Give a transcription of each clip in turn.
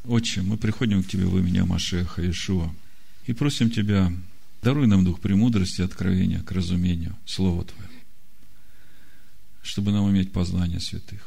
Отче, мы приходим к Тебе во имя Машиаха Иешуа и просим Тебя, даруй нам дух премудрости и откровения к разумению Слова Твоего, чтобы нам иметь познание святых.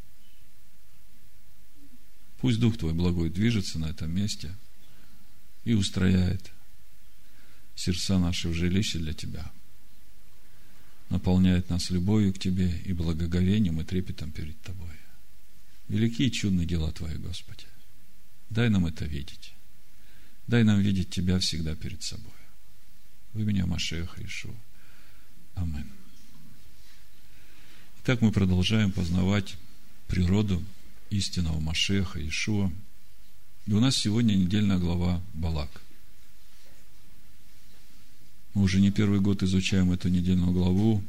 Пусть Дух Твой благой движется на этом месте и устрояет сердца наши в жилище для Тебя, наполняет нас любовью к Тебе и благоговением и трепетом перед Тобой. Велики и чудны дела Твои, Господи. Дай нам это видеть. Дай нам видеть Тебя всегда перед собой. В имя Машиаха Иешуа. Аминь. Итак, мы продолжаем познавать природу истинного Машиаха Иешуа. И у нас сегодня недельная глава Балак. Мы уже не первый год изучаем эту недельную главу.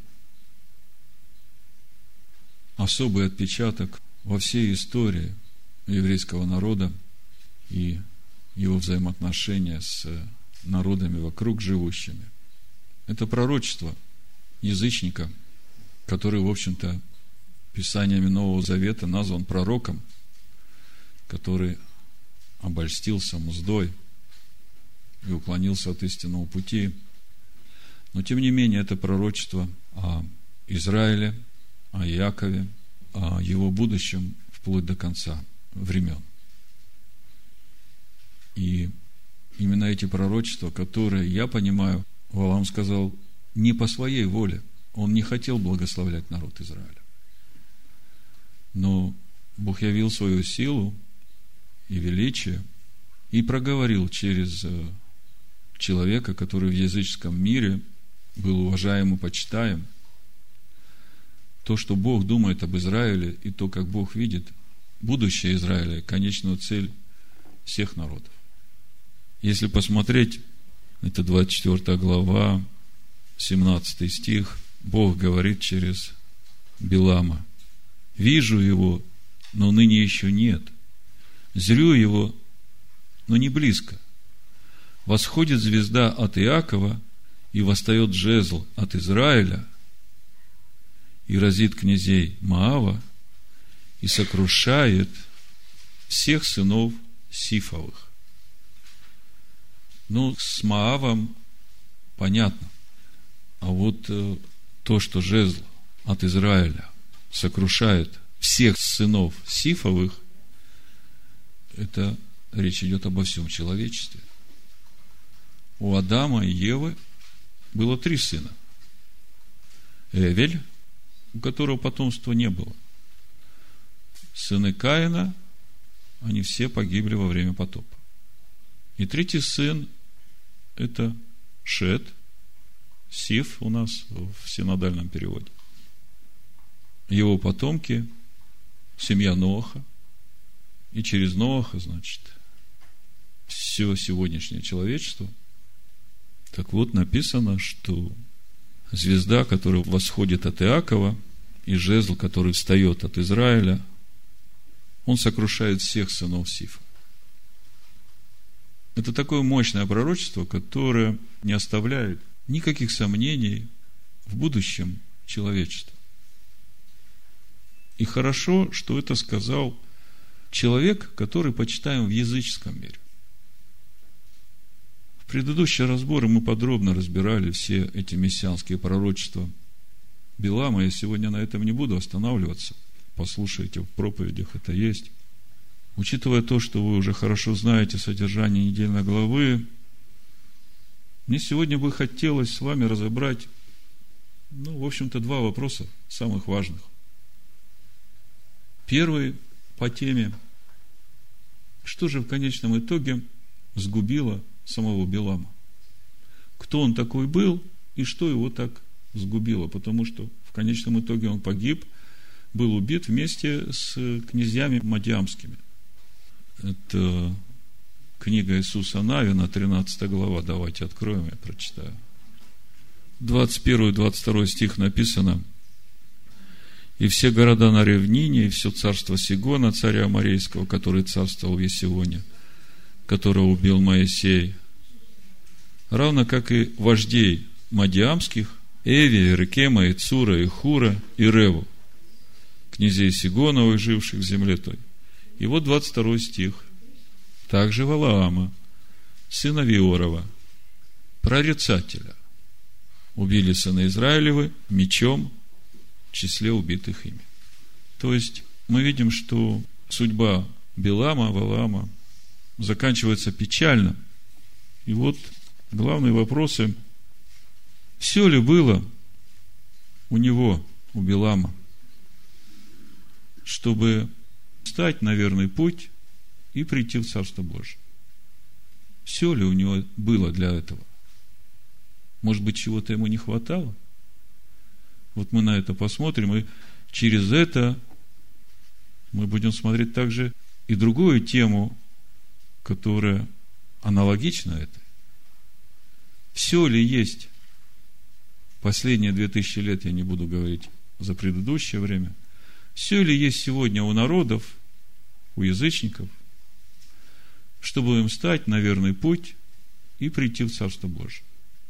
Особый отпечаток во всей истории еврейского народа и его взаимоотношения с народами вокруг живущими. Это пророчество язычника, который, в общем-то, писаниями Нового Завета назван пророком, который обольстился мздой и уклонился от истинного пути. Но, тем не менее, это пророчество о Израиле, о Иакове, о его будущем вплоть до конца времен. И именно эти пророчества, которые, я понимаю, Валаам сказал не по своей воле, он не хотел благословлять народ Израиля. Но Бог явил свою силу и величие и проговорил через человека, который в языческом мире был уважаем и почитаем, то, что Бог думает об Израиле, и то, как Бог видит будущее Израиля, конечную цель всех народов. Если посмотреть, это 24 глава, 17 стих, Бог говорит через Билама: «Вижу его, но ныне еще нет. Зрю его, но не близко. Восходит звезда от Иакова, и восстает жезл от Израиля, и разит князей Моава, и сокрушает всех сынов Сифовых». Ну, с Моавом понятно. А вот то, что жезл от Израиля сокрушает всех сынов Сифовых, это речь идет обо всем человечестве. У Адама и Евы было 3 сына. Эвель, у которого потомства не было. Сыны Каина, они все погибли во время потопа. И 3-й сын – это Шет, Сиф у нас в синодальном переводе. Его потомки – семья Ноаха. И через Ноаха, значит, все сегодняшнее человечество. Так вот, написано, что звезда, которая восходит от Иакова, и жезл, который встает от Израиля, он сокрушает всех сынов Сифа. Это такое мощное пророчество, которое не оставляет никаких сомнений в будущем человечества. И хорошо, что это сказал человек, который почитаем в языческом мире. В предыдущие разборы мы подробно разбирали все эти мессианские пророчества Билама. Я сегодня на этом не буду останавливаться. Послушайте, в проповедях это есть. Учитывая то, что вы уже хорошо знаете содержание недельной главы, мне сегодня бы хотелось с вами разобрать, в общем-то, 2 вопроса самых важных. Первый по теме: что же в конечном итоге сгубило самого Билама? Кто он такой был и что его так сгубило? Потому что в конечном итоге он погиб, был убит вместе с князьями мадиамскими. Это книга Иисуса Навина, 13 глава. Давайте откроем, я прочитаю. 21-22 стих написано: «И все города на равнине, и все царство Сигона, царя Аморейского, который царствовал в Есивоне, которого убил Моисей, равно как и вождей мадиамских, Эви, Рекема, и Цура, и Хура, и Реву, князей Сигоновых, живших в земле той». И вот 22 стих. также Валаама, сына Виорова, прорицателя, убили сыны Израилевы мечом в числе убитых ими. То есть, мы видим, что судьба Билама, Валаама заканчивается печально. И вот главные вопросы. Все ли было у него, у Билама, чтобы встать на верный путь и прийти в Царство Божие? Все ли у него было для этого? Может быть, чего-то ему не хватало? Вот мы на это посмотрим, и через это мы будем смотреть также и другую тему, которая аналогична этой. Все ли есть последние 2000 лет, я не буду говорить за предыдущее время, все ли есть сегодня у народов, у язычников, чтобы им стать на верный путь и прийти в Царство Божие?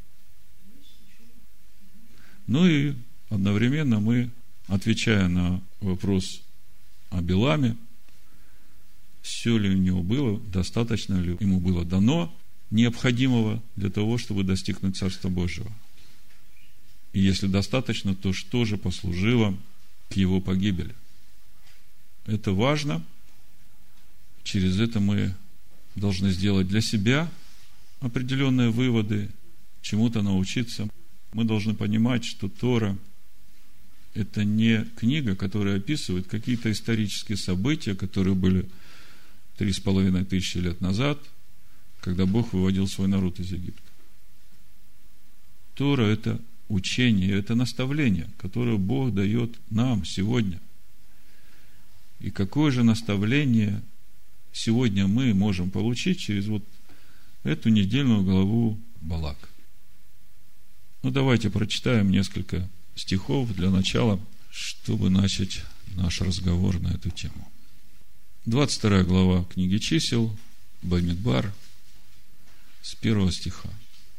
Ну и одновременно мы, отвечая на вопрос о Биламе, все ли у него было, достаточно ли ему было дано необходимого для того, чтобы достигнуть Царства Божьего. И если достаточно, то что же послужило к его погибели? Это важно. Через это мы должны сделать для себя определенные выводы, чему-то научиться. Мы должны понимать, что Тора – это не книга, которая описывает какие-то исторические события, которые были 3500 лет назад, когда Бог выводил свой народ из Египта. Тора – это учение, это наставление, которое Бог дает нам сегодня. И какое же наставление сегодня мы можем получить через вот эту недельную главу Балак? Ну, давайте прочитаем несколько стихов для начала, чтобы начать наш разговор на эту тему. 22 глава книги чисел, Бамидбар, с 1 стиха.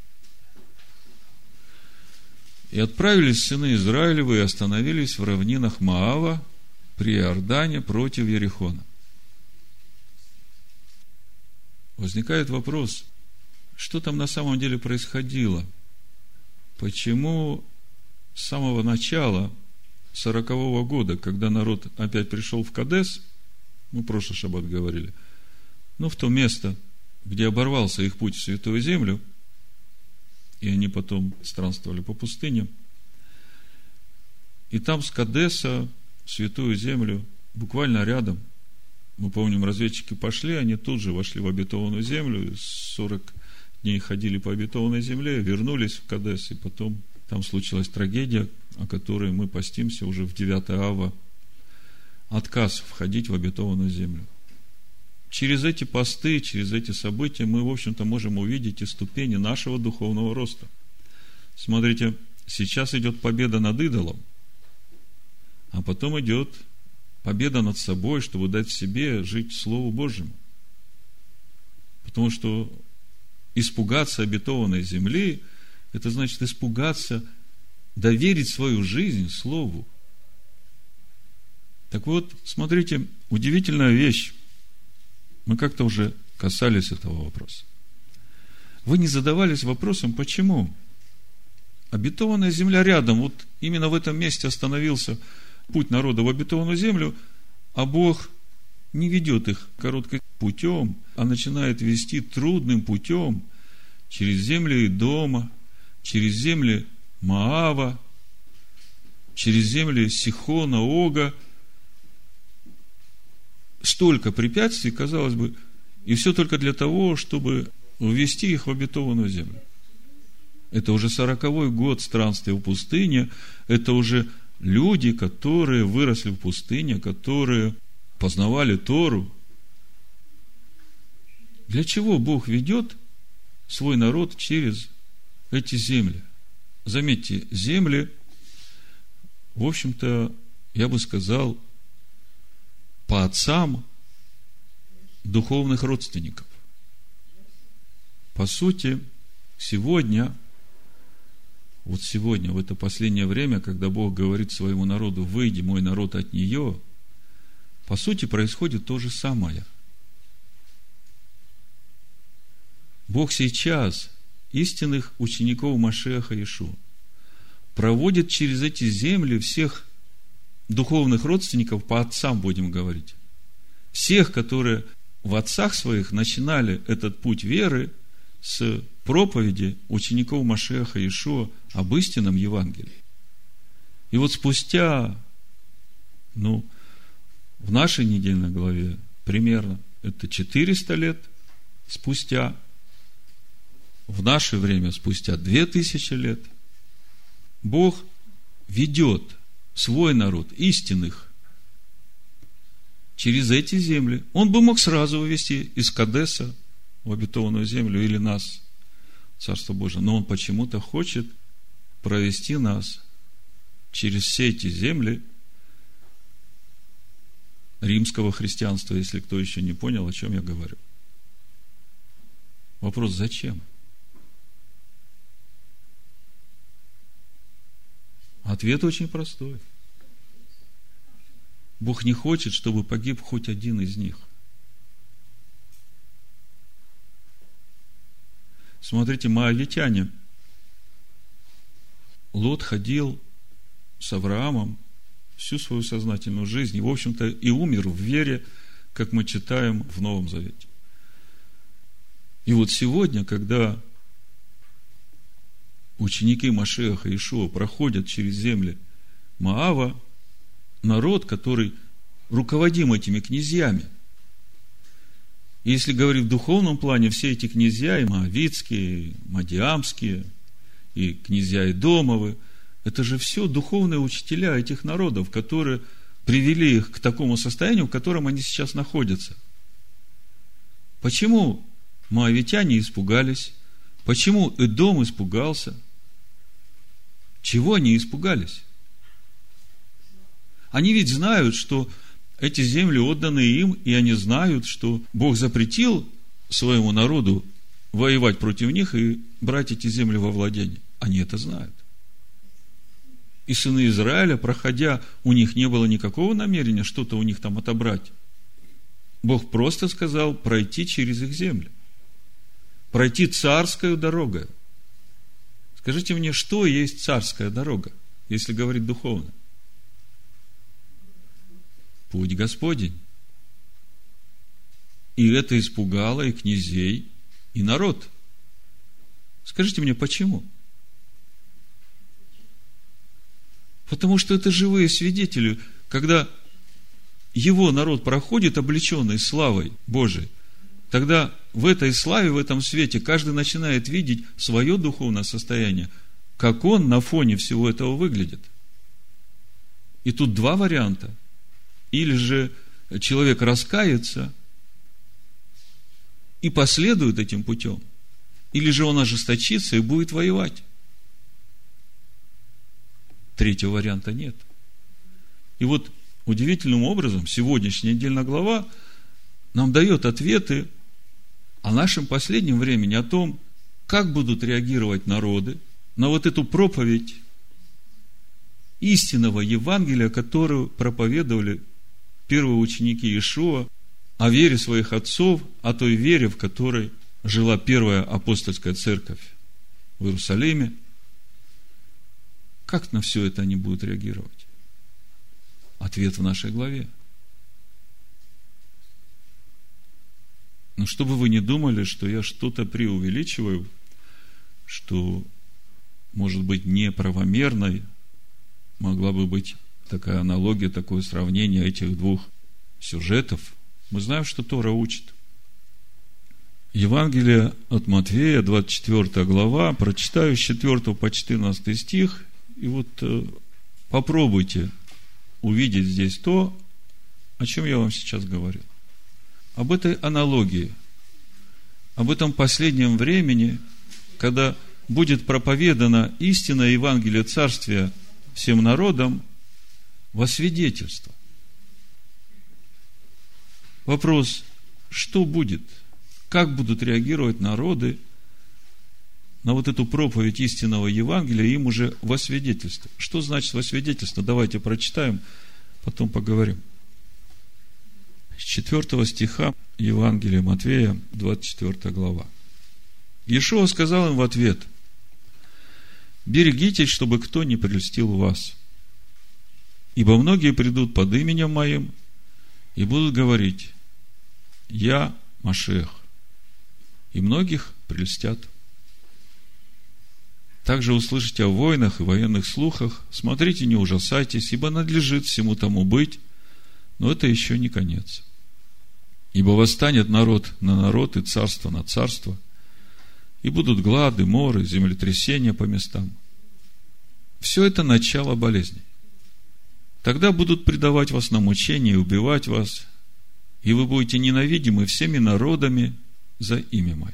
«И отправились сыны Израилевы и остановились в равнинах Моава при Иордане против Ерихона». Возникает вопрос, что там на самом деле происходило? Почему с самого начала 40-го года, когда народ опять пришел в Кадес, мы в прошлый шаббат говорили, в то место, где оборвался их путь в Святую Землю, и они потом странствовали по пустыне, и там с Кадеса в Святую Землю, буквально рядом, мы помним, разведчики пошли, они тут же вошли в обетованную землю, 40 дней ходили по обетованной земле, вернулись в Кадес, и потом там случилась трагедия, о которой мы постимся уже в 9 ава, отказ входить в обетованную землю. Через эти посты, через эти события мы, в общем-то, можем увидеть и ступени нашего духовного роста. Смотрите, сейчас идет победа над идолом, а потом идет победа над собой, чтобы дать себе жить Слову Божьему. Потому что испугаться обетованной земли, это значит испугаться, доверить свою жизнь Слову. Так вот, смотрите, удивительная вещь. Мы как-то уже касались этого вопроса. Вы не задавались вопросом, почему? Обетованная земля рядом, вот именно в этом месте остановился путь народа в обетованную землю, а Бог не ведет их коротким путем, а начинает вести трудным путем через земли Идома, через земли Моава, через земли Сихона, Ога. Столько препятствий, казалось бы, и все только для того, чтобы ввести их в обетованную землю. Это уже 40-й год странствия в пустыне, это уже люди, которые выросли в пустыне, которые познавали Тору. Для чего Бог ведет свой народ через эти земли? Заметьте, земли, в общем-то, я бы сказал, по отцам духовных родственников. По сути, сегодня, в это последнее время, когда Бог говорит своему народу: «Выйди, мой народ, от нее», по сути, происходит то же самое. Бог сейчас истинных учеников Машиаха Иешуа проводит через эти земли всех духовных родственников, по отцам будем говорить, всех, которые в отцах своих начинали этот путь веры с проповеди учеников Машиаха Иешуа об истинном Евангелии. И вот спустя, в нашей недельной главе примерно это 400 лет спустя, в наше время спустя 2000 лет, Бог ведет свой народ, истинных, через эти земли. Он бы мог сразу вывести из Кадеса в обетованную землю или нас, Царство Божие, но Он почему-то хочет провести нас через все эти земли римского христианства, если кто еще не понял, о чем я говорю. Вопрос: зачем? Ответ очень простой. Бог не хочет, чтобы погиб хоть один из них. Смотрите, моавитяне. Лот ходил с Авраамом всю свою сознательную жизнь, и, в общем-то, и умер в вере, как мы читаем в Новом Завете. И вот сегодня, когда ученики Машиаха Иешуа проходят через земли Моава, народ, который руководим этими князьями. И если говорить в духовном плане, все эти князья, и моавитские, и мадиамские, и князья Идомовы, это же все духовные учителя этих народов, которые привели их к такому состоянию, в котором они сейчас находятся. Почему моавитяне испугались? Почему Эдом испугался? Чего они испугались? Они ведь знают, что эти земли отданы им, и они знают, что Бог запретил своему народу воевать против них и брать эти земли во владение. Они это знают. И сыны Израиля, проходя, у них не было никакого намерения что-то у них там отобрать. Бог просто сказал пройти через их земли. Пройти царскую дорогу. Скажите мне, что есть царская дорога, если говорить духовно? Путь Господень. И это испугало и князей, и народ. Скажите мне, почему? Потому что это живые свидетели. Когда его народ проходит, облеченный славой Божией, тогда в этой славе, в этом свете каждый начинает видеть свое духовное состояние, как он на фоне всего этого выглядит. И тут два варианта. Или же человек раскается и последует этим путем, или же он ожесточится и будет воевать. Третьего варианта нет. И вот удивительным образом сегодняшняя недельная глава нам дает ответы о нашем последнем времени, о том, как будут реагировать народы на вот эту проповедь истинного Евангелия, которую проповедовали первые ученики Иешуа, о вере своих отцов, о той вере, в которой жила первая апостольская церковь в Иерусалиме. Как на все это они будут реагировать? Ответ в нашей главе. Но чтобы вы не думали, что я что-то преувеличиваю, что, может быть, неправомерной могла бы быть такая аналогия, такое сравнение этих двух сюжетов. Мы знаем, что Тора учит. Евангелие от Матфея, 24 глава, прочитаю с 4 по 14 стих, и вот попробуйте увидеть здесь то, о чем я вам сейчас говорю. Об этой аналогии, об этом последнем времени, когда будет проповедана истинное Евангелие Царствия всем народам во свидетельство. Вопрос: что будет? Как будут реагировать народы на вот эту проповедь истинного Евангелия, им уже во свидетельство? Что значит во свидетельство? Давайте прочитаем, потом поговорим. С 4 стиха Евангелия Матфея, 24 глава. Иешуа сказал им в ответ: берегитесь, чтобы кто не прельстил вас. Ибо многие придут под именем Моим и будут говорить: Я Машиах, и многих прельстят. Также услышите о войнах и военных слухах. Смотрите, не ужасайтесь, ибо надлежит всему тому быть, но это еще не конец. Ибо восстанет народ на народ и царство на царство, и будут глады, моры, землетрясения по местам. Все это начало болезней. Тогда будут предавать вас на мучение и убивать вас, и вы будете ненавидимы всеми народами за имя Мое.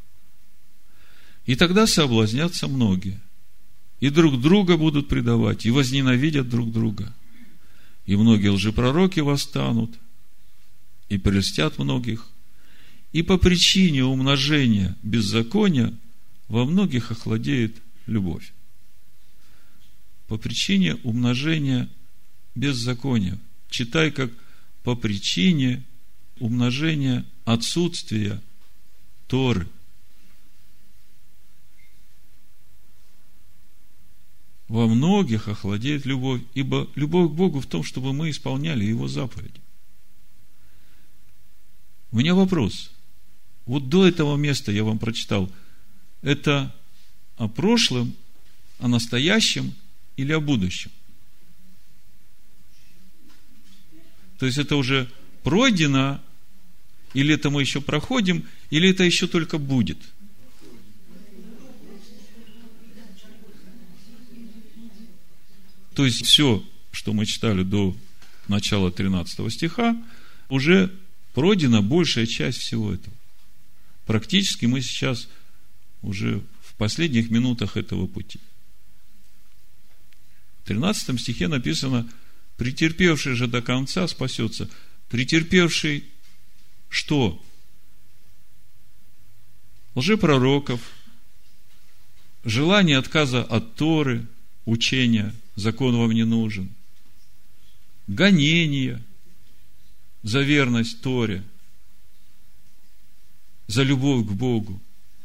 И тогда соблазнятся многие, и друг друга будут предавать, и возненавидят друг друга. И многие лжепророки восстанут, и прельстят многих, и по причине умножения беззакония во многих охладеет любовь. По причине умножения беззакония. Читай как по причине умножения отсутствия Торы. Во многих охладеет любовь, ибо любовь к Богу в том, чтобы мы исполняли Его заповеди. У меня вопрос. Вот до этого места я вам прочитал. Это о прошлом, о настоящем или о будущем? То есть это уже пройдено, или это мы еще проходим, или это еще только будет? То есть все, что мы читали до начала 13 стиха, уже пройдена большая часть всего этого. Практически мы сейчас уже в последних минутах этого пути. В 13 стихе написано: претерпевший же до конца спасется. Претерпевший что? Лжепророков, желание отказа от Торы, учения, закон вам не нужен, гонения за верность Торе, за любовь к Богу.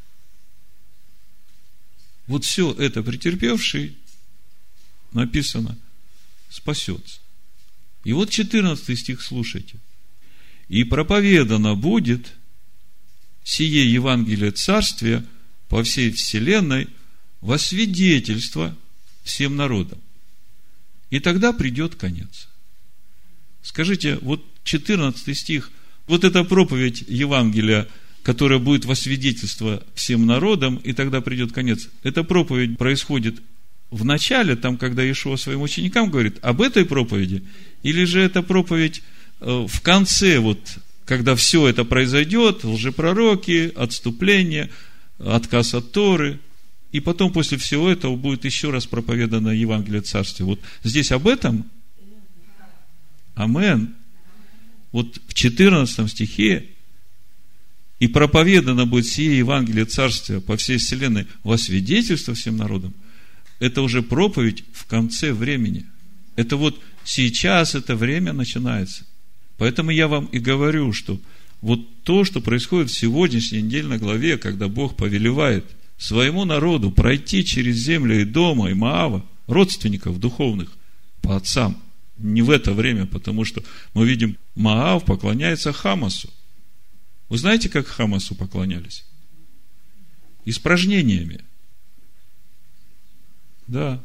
Вот все это претерпевший, написано, спасется. И вот 14 стих слушайте. И проповедано будет сие Евангелие Царствия по всей вселенной во свидетельство всем народам. И тогда придет конец. Скажите, вот 14 стих, вот эта проповедь Евангелия, которая будет во свидетельство всем народам, и тогда придет конец. Эта проповедь происходит в начале, там, когда Иешуа своим ученикам говорит об этой проповеди, или же эта проповедь в конце, вот, когда все это произойдет, лжепророки, отступление, отказ от Торы, и потом после всего этого будет еще раз проповедано Евангелие Царствия. Вот здесь об этом. Амен. Вот в 14 стихе: и проповедано будет сие Евангелие Царствия по всей вселенной во свидетельство всем народам. Это уже проповедь в конце времени. Это вот сейчас это время начинается. Поэтому я вам и говорю, что вот то, что происходит в сегодняшней недельной главе, когда Бог повелевает своему народу пройти через землю Эдома и Моава, родственников духовных по отцам, не в это время, потому что мы видим, Моав поклоняется Хамасу. Вы знаете, как Хамасу поклонялись? Испражнениями. Да.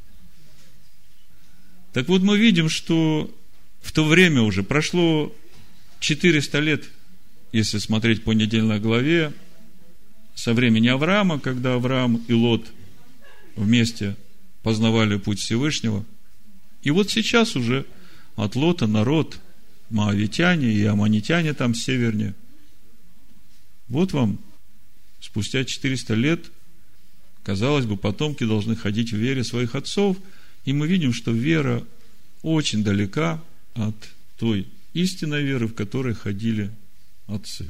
Так вот, мы видим, что в то время уже прошло 400 лет, если смотреть по недельной главе, со времени Авраама, когда Авраам и Лот вместе познавали путь Всевышнего. И вот сейчас уже от Лота народ, моавитяне и аммонитяне там севернее. Вот вам спустя 400 лет, казалось бы, потомки должны ходить в вере своих отцов, и мы видим, что вера очень далека от той истинной веры, в которой ходили отцы.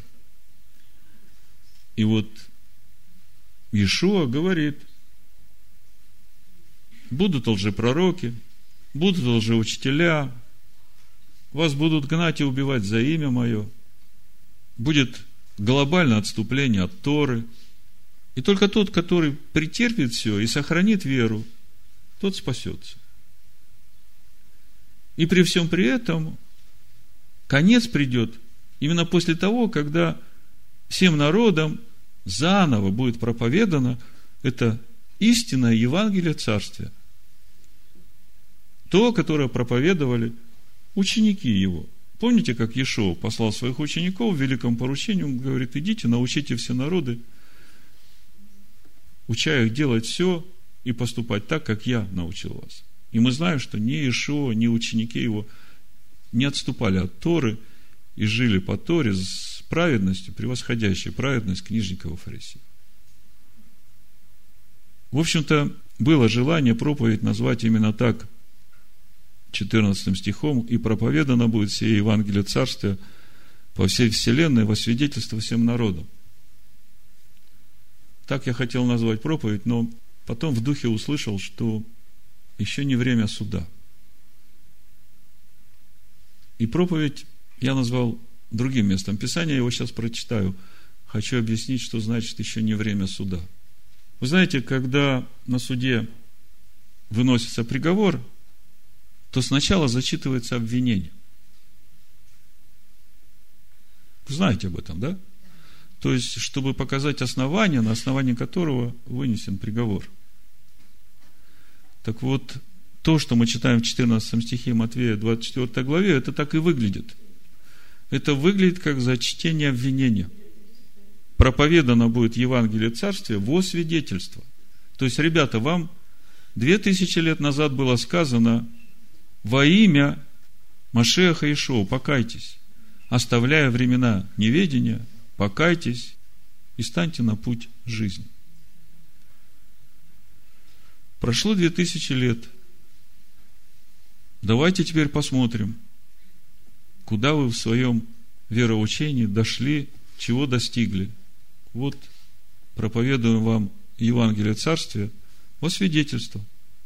И вот Иешуа говорит: будут лжепророки, будут лжеучителя, вас будут гнать и убивать за имя Мое, будет глобальное отступление от Торы, И только тот, который претерпит все и сохранит веру, тот спасется. И при всем при этом конец придет именно после того, когда всем народам заново будет проповедано это истинное Евангелие Царствия. То, которое проповедовали ученики его. Помните, как Иешуа послал своих учеников в великом поручении, он говорит: идите, научите все народы, уча их делать все и поступать так, как я научил вас. И мы знаем, что ни Иешуа, ни ученики его не отступали от Торы и жили по Торе с праведностью, превосходящей праведность книжников и фарисеев. В общем-то, было желание проповедь назвать именно так, 14 стихом: «И проповедано будет сие Евангелие Царствия по всей вселенной во свидетельство всем народам». Так я хотел назвать проповедь, но потом в духе услышал, что еще не время суда. И проповедь я назвал другим местом Писания, я его сейчас прочитаю. Хочу объяснить, что значит еще не время суда. Вы знаете, когда на суде выносится приговор, то сначала зачитывается обвинение. Вы знаете об этом, да? То есть, чтобы показать основание, на основании которого вынесен приговор. Так вот, то, что мы читаем в 14 стихе Матфея 24 главе, это так и выглядит. Это выглядит как зачтение обвинения. Проповедано будет Евангелие Царствия во свидетельство. То есть, ребята, вам 2000 лет назад было сказано: во имя Машиаха Иешуа покайтесь, оставляя времена неведения, покайтесь и станьте на путь жизни. Прошло 2000 лет. Давайте теперь посмотрим, куда вы в своем вероучении дошли, чего достигли. Вот проповедуем вам Евангелие Царствия во свидетельство.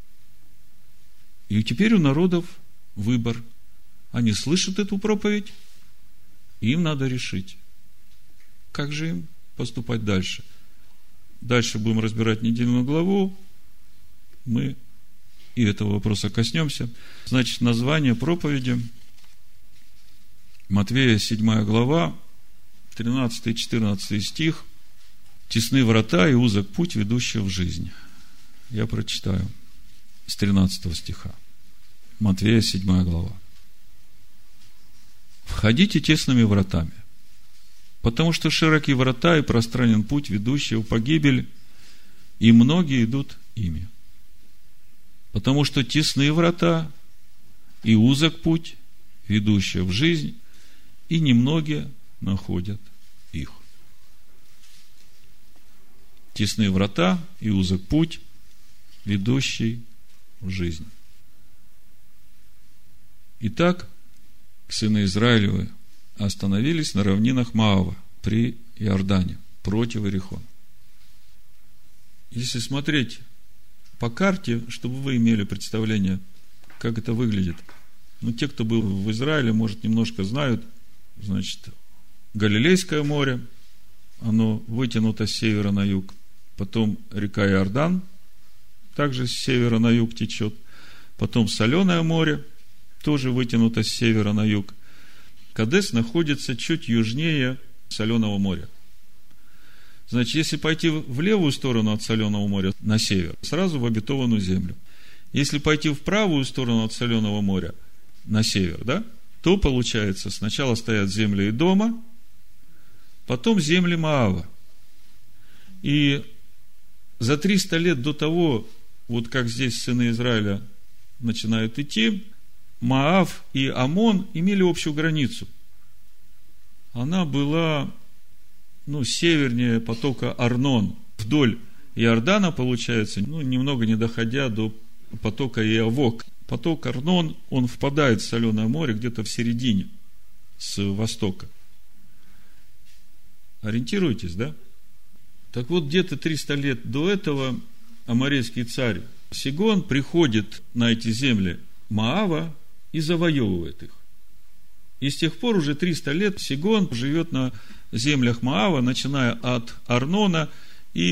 И теперь у народов выбор. Они слышат эту проповедь, и им надо решить, как же им поступать дальше. Дальше будем разбирать недельную главу. Мы и этого вопроса коснемся. Значит, название проповеди Матвея 7 глава, 13-14 стих. «Тесны врата и узок путь, ведущий в жизнь». Я прочитаю с 13 стиха. Матвея 7 глава. «Входите тесными вратами, потому что широки врата и пространен путь, ведущий в погибель, и многие идут ими. Потому что тесны врата и узок путь, ведущий в жизнь, и немногие находят их». Тесны врата и узок путь, ведущий в жизнь. Итак, сыны Израилевы остановились на равнинах Моава при Иордане, против Иерихона. Если смотреть по карте, чтобы вы имели представление, как это выглядит. Те, кто был в Израиле, может, немножко знают. Значит, Галилейское море, оно вытянуто с севера на юг. Потом река Иордан, также с севера на юг течет. Потом Соленое море, тоже вытянуто с севера на юг. Кадес находится чуть южнее Соленого моря. Значит, если пойти в левую сторону от Соленого моря, на север, сразу в обетованную землю. Если пойти в правую сторону от Соленого моря, на север, да, то получается, сначала стоят земли Идома, потом земли Моава. И за 300 лет до того, вот как здесь сыны Израиля начинают идти, Моав и Амон имели общую границу. Она была, севернее потока Арнон, вдоль Иордана, получается, немного не доходя до потока Иавок. Поток Арнон, он впадает в Соленое море где-то в середине, с востока. Ориентируетесь, да? Так вот, где-то 300 лет до этого аморейский царь Сигон приходит на эти земли Моава и завоевывает их. И с тех пор уже 300 лет Сигон живет на землях Моава, начиная от Арнона и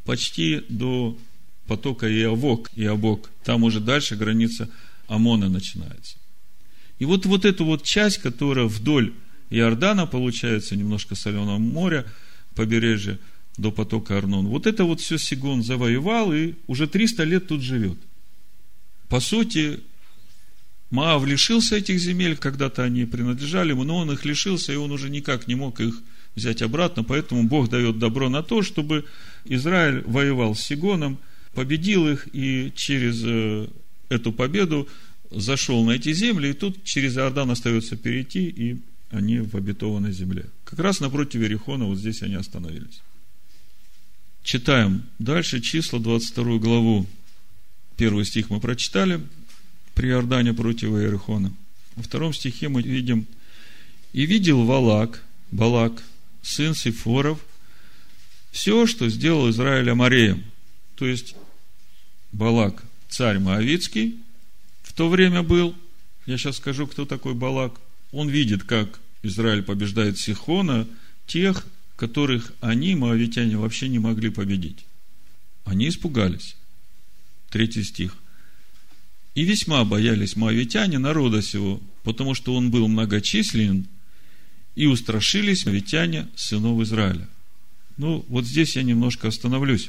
почти до потока Иабок. Там уже дальше граница Амона начинается. И вот эту вот часть, которая вдоль Иордана, получается, немножко Соленого моря, побережье до потока Арнон, вот это вот все Сигон завоевал и уже 300 лет тут живет. По сути, Моав лишился этих земель, когда-то они принадлежали ему, но он их лишился, и он уже никак не мог их взять обратно, поэтому Бог дает добро на то, чтобы Израиль воевал с Сигоном, победил их, и через эту победу зашел на эти земли, и тут через Иордан остается перейти, и они в обетованной земле. Как раз напротив Иерихона, вот здесь они остановились. Читаем дальше, Числа, 22 главу. 1 стих мы прочитали, при Иордане против Иерихона. Во 2 стихе мы видим: «И видел Балак, сын Сифоров, все, что сделал Израиль Амореем». То есть, Балак, царь Моавитский, в то время был. Я сейчас скажу, кто такой Балак. Он видит, как Израиль побеждает Сихона, тех, которых они, моавитяне, вообще не могли победить. Они испугались. 3 стих. «И весьма боялись моавитяне народа сего, потому что он был многочислен, и устрашились моавитяне сынов Израиля». Вот здесь я немножко остановлюсь.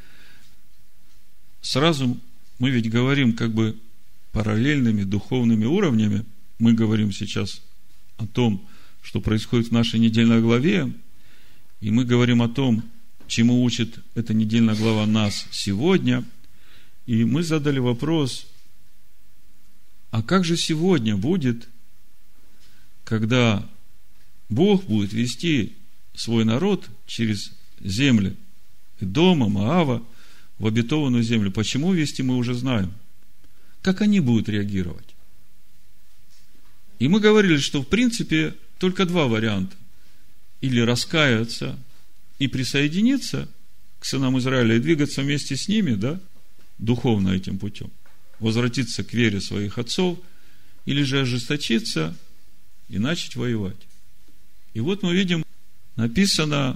Сразу мы ведь говорим как бы параллельными духовными уровнями. Мы говорим сейчас о том, что происходит в нашей недельной главе, и мы говорим о том, чему учит эта недельная глава нас сегодня. И мы задали вопрос: а как же сегодня будет, когда Бог будет вести свой народ через земли Эдома, Моава в обетованную землю? Почему вести, мы уже знаем. Как они будут реагировать? И мы говорили, что в принципе только 2 варианта. Или раскаяться и присоединиться к сынам Израиля и двигаться вместе с ними, духовно этим путем, возвратиться к вере своих отцов, или же ожесточиться и начать воевать. И вот мы видим, написано: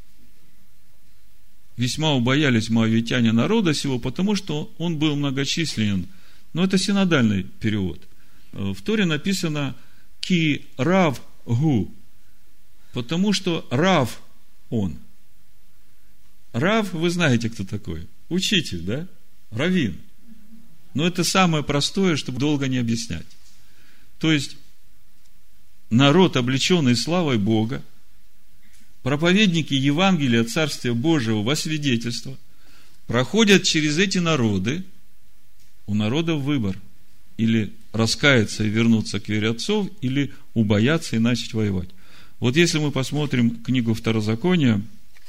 весьма убоялись моавитяне народа сего, потому что он был многочисленен. Но это синодальный перевод. В Торе написано «ки рав гу», потому что рав он. Рав, вы знаете, кто такой? Учитель, раввин. Но это самое простое, чтобы долго не объяснять. То есть, народ, облеченный славой Бога, проповедники Евангелия Царствия Божьего во свидетельство, проходят через эти народы. У народа выбор: или раскаяться и вернуться к вере отцов, или убояться и начать воевать. Вот если мы посмотрим книгу Второзакония,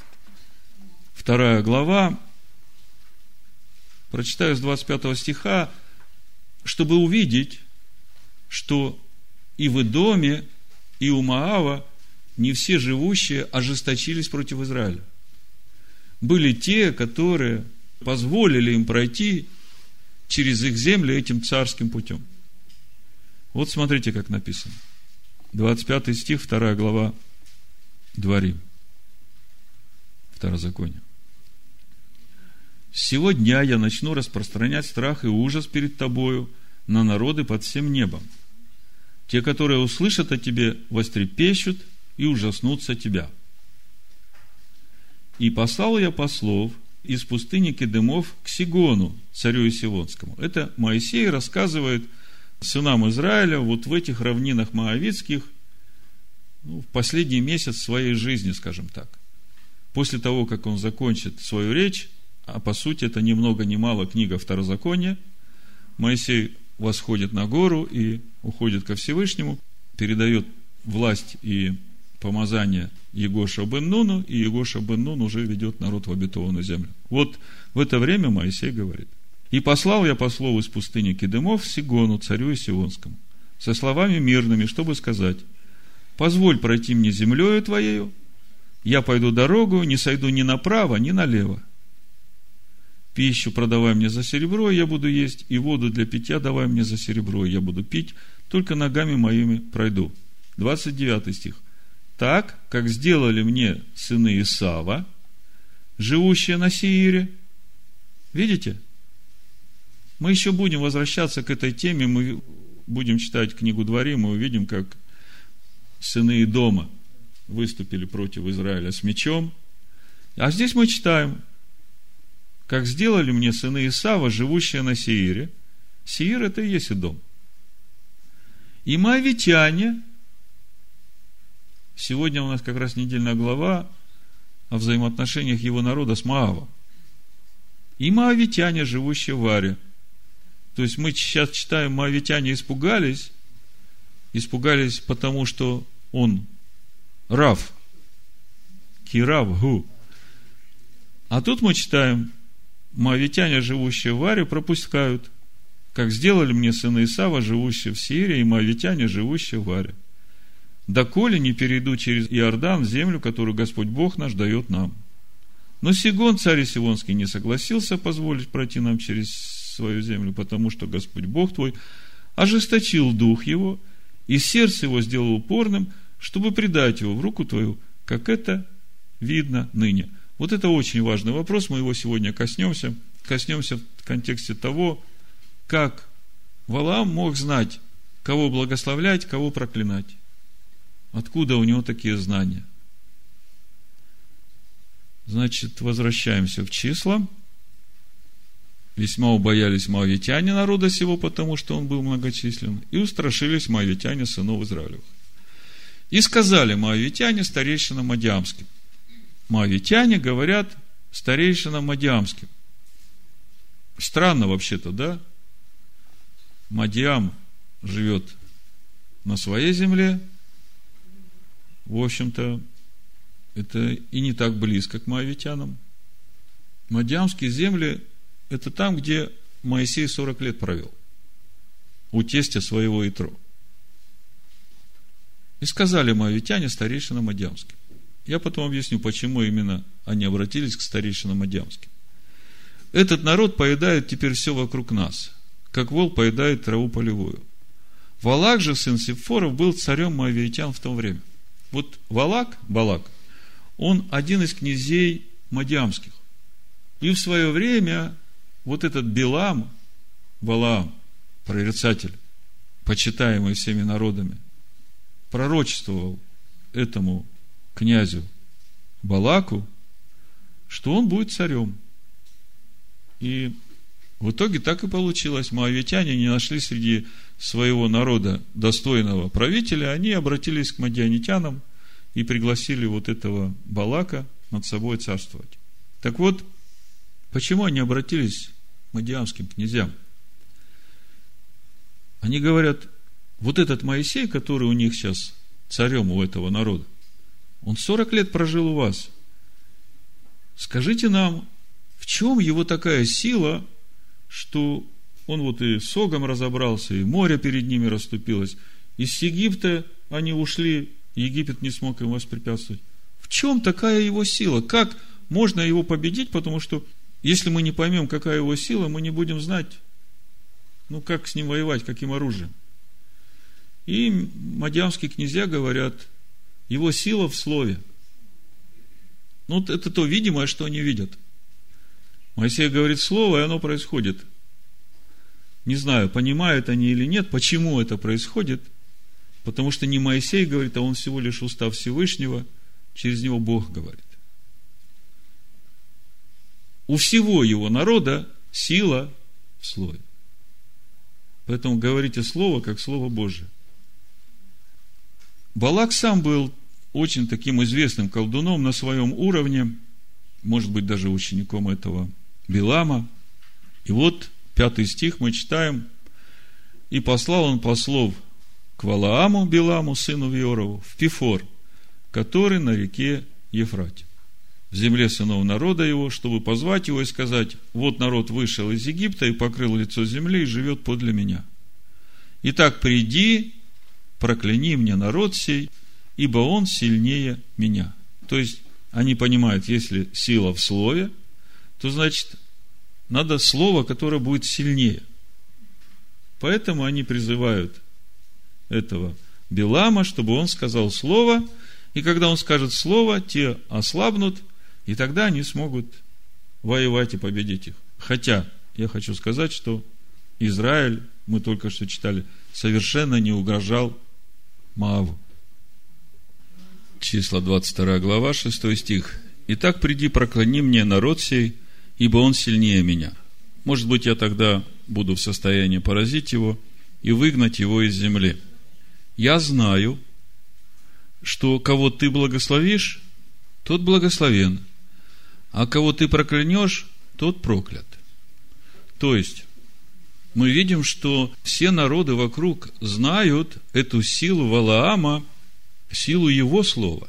2 глава, прочитаю с 25 стиха, чтобы увидеть, что и в Эдоме, и у Моава не все живущие ожесточились против Израиля. Были те, которые позволили им пройти через их земли этим царским путем. Вот смотрите, как написано. 25 стих, 2 глава Дворим. Второзаконие. «С сего дня я начну распространять страх и ужас перед тобою на народы под всем небом. Те, которые услышат о тебе, вострепещут и ужаснутся тебя. И послал я послов из пустыни Кедемов к Сигону, царю Сивонскому». Это Моисей рассказывает сынам Израиля вот в этих равнинах моавитских, в последний месяц своей жизни, скажем так. После того, как он закончит свою речь, а по сути это ни много ни мало книга Второзакония, Моисей восходит на гору и уходит ко Всевышнему, передает власть и помазание Егоша бен Нуну, и Егоша бен Нун уже ведет народ в обетованную землю. Вот в это время Моисей говорит: «И послал я послов из пустыни Кедемов Сигону, царю Сивонскому, со словами мирными, чтобы сказать: позволь пройти мне землею твоею, я пойду дорогу, не сойду ни направо, ни налево. Пищу продавай мне за серебро, я буду есть, и воду для питья давай мне за серебро, я буду пить, только ногами моими пройду». 29 стих. «Так, как сделали мне сыны Исава, живущее на Сеире. Видите? Мы еще будем возвращаться к этой теме, мы будем читать книгу Дворим, мы увидим, как сыны Идома выступили против Израиля с мечом. А здесь мы читаем, как сделали мне сыны Исава, живущие на Сеире. Сеир – это и есть Идом. И моавитяне, сегодня у нас как раз недельная глава о взаимоотношениях его народа с Моавом. И моавитяне, живущие в Аре. То есть мы сейчас читаем, моавитяне испугались потому, что он Рав, Кирав, Гу. А тут мы читаем, моавитяне, живущие в Аре, пропускают, как сделали мне сыны Исава, живущие в Сеире, и моавитяне, живущие в Аре. Доколе не перейду через Иордан, землю, которую Господь Бог наш дает нам. Но Сигон, царь Сивонский, не согласился позволить пройти нам через свою землю, потому что Господь Бог твой ожесточил дух его, и сердце его сделал упорным, чтобы предать его в руку твою, как это видно ныне. Вот это очень важный вопрос, мы его сегодня коснемся в контексте того, как Валаам мог знать, кого благословлять, кого проклинать. Откуда у него такие знания? Значит, возвращаемся в числа. Весьма убоялись моавитяне народа сего, потому что он был многочислен, и устрашились моавитяне сынов Израилевых. И сказали моавитяне старейшинам мадиамским. Моавитяне говорят старейшинам мадиамским. Странно вообще-то, да? Мадиам живет на своей земле. В общем-то, это и не так близко к моавитянам. Мадиамские земли – это там, где Моисей 40 лет провел. У тестя своего Итро. И сказали моавитяне старейшинам мадиамским. Я потом объясню, почему именно они обратились к старейшинам мадиамским. Этот народ поедает теперь все вокруг нас, как вол поедает траву полевую. Валак же, сын Сепфоров, был царем моавитян в то время. Вот Балак, он один из князей мадиамских. И в свое время вот этот Валаам, прорицатель, почитаемый всеми народами, пророчествовал этому князю Балаку, что он будет царем. И в итоге так и получилось. Моавитяне не нашли среди своего народа достойного правителя, они обратились к мадианитянам и пригласили вот этого Балака над собой царствовать. Так вот, почему они обратились к мадиамским князьям? Они говорят, вот этот Моисей, который у них сейчас царем у этого народа, он 40 лет прожил у вас. Скажите нам, в чем его такая сила, что он вот и с Огом разобрался, и море перед ними расступилось, из Египта они ушли, Египет не смог им воспрепятствовать. В чем такая его сила? Как можно его победить? Потому что если мы не поймем, какая его сила, мы не будем знать, как с ним воевать, каким оружием. И мадиамские князья говорят, его сила в слове. Это то видимое, что они видят. Моисей говорит слово, и оно происходит. Не знаю, понимают они или нет, почему это происходит. Потому что не Моисей говорит, а он всего лишь устав Всевышнего, через него Бог говорит. У всего его народа сила в слове. Поэтому говорите слово, как слово Божие. Балак сам был очень таким известным колдуном на своем уровне, может быть, даже учеником этого Билама. И вот 5 стих мы читаем: «И послал он послов к Валааму, Биламу, сыну Виорову, в Пифор, который на реке Ефрате, в земле сынов народа его, чтобы позвать его и сказать: вот народ вышел из Египта и покрыл лицо земли и живет подле меня. Итак, приди, прокляни мне народ сей, ибо он сильнее меня». То есть, они понимают, если сила в слове, то значит, надо слово, которое будет сильнее. Поэтому они призывают этого Билама, чтобы он сказал слово, и когда он скажет слово, те ослабнут, И тогда они смогут воевать и победить их. Хотя, я хочу сказать, что Израиль, мы только что читали, совершенно не угрожал Моаву. Числа 22 глава, 6 стих. «Итак, приди, проклони мне народ сей, ибо он сильнее меня. Может быть, я тогда буду в состоянии поразить его и выгнать его из земли. Я знаю, что кого ты благословишь, тот благословен, а кого ты проклянешь, тот проклят». То есть, мы видим, что все народы вокруг знают эту силу Валаама, силу его слова.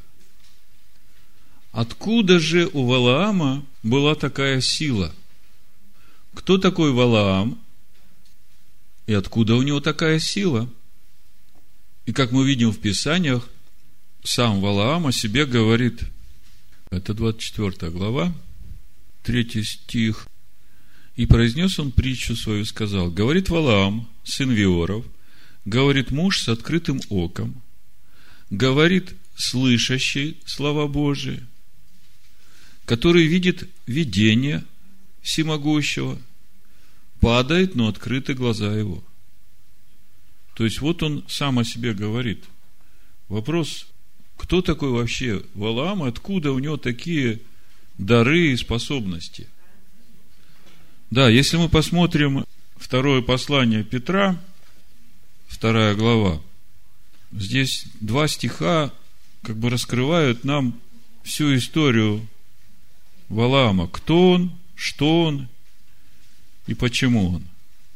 Откуда же у Валаама была такая сила? Кто такой Валаам? И откуда у него такая сила? И как мы видим в Писаниях, сам Валаам о себе говорит. Это 24 глава, 3 стих. «И произнес он притчу свою, сказал: говорит Валаам, сын Виоров, говорит муж с открытым оком, говорит слышащий слова Божии, который видит видение всемогущего, падает, но открыты глаза его». То есть, вот он сам о себе говорит. Вопрос, кто такой вообще Валаам, откуда у него такие дары и способности? Да, если мы посмотрим второе послание Петра, 2 глава, здесь 2 стиха как бы раскрывают нам всю историю Валаама. Кто он, что он и почему он.